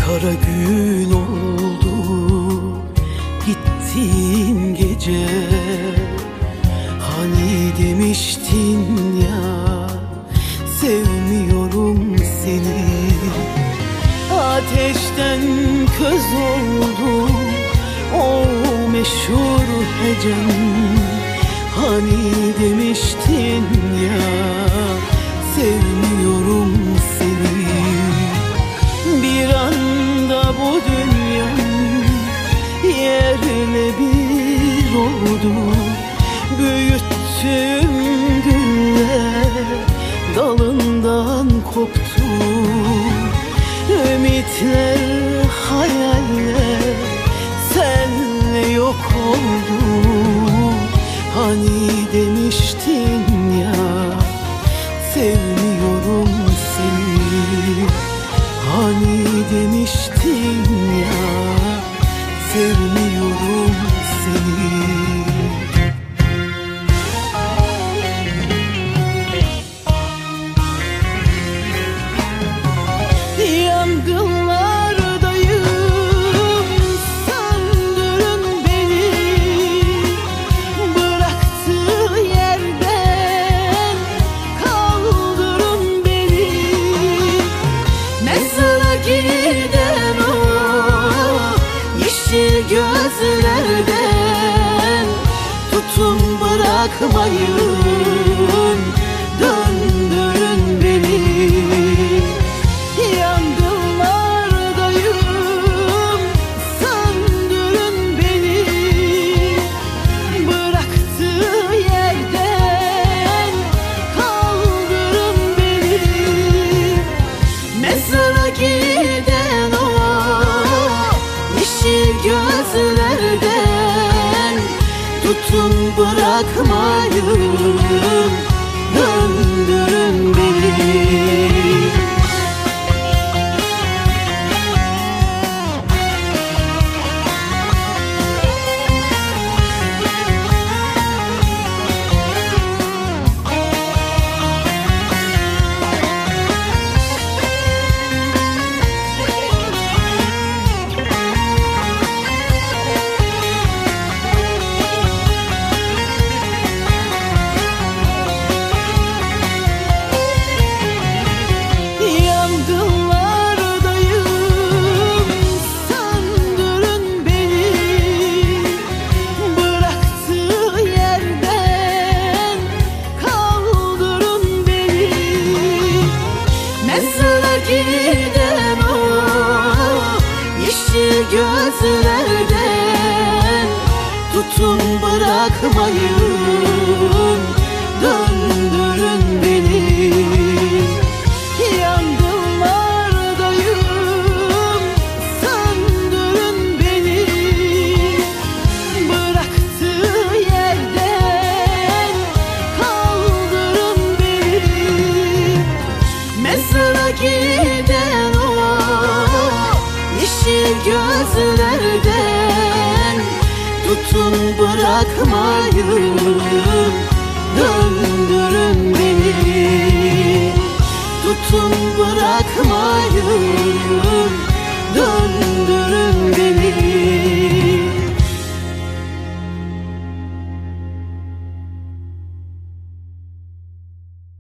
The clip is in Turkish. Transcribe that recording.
kara gün oldu gittiğin gece. Hani demiştin ya sevmiyorum seni. Ateşten köz oldu o meşhur hecem. Hani demiştin ya sevmiyorum seni. Bir anda bu dünyam yerle bir oldu. Büyüttüğüm güller dalından koptu. Ümitler, hayaller senle yok oldu. Hani demiştin ya sevmiyorum seni. Hani demiştin ya sevmiyorum seni. Gözlerden tutun bırakmayın, döndürün beni. Yangınlardayım, söndürün beni. Bıraktığı yerden kaldırın beni. Mezara giden o yeşil gözlerden tutun bırakmayın, döndürün beni. Giden o yeşil gözlerden tutun bırakmayın, döndürün beni. Yangınlardayım, söndürün beni. Bıraktığı yerden kaldırın beni. Mezara giden o yeşil gözlerden tutun bırakmayın, döndürün beni. Tutun bırakmayın, döndürün.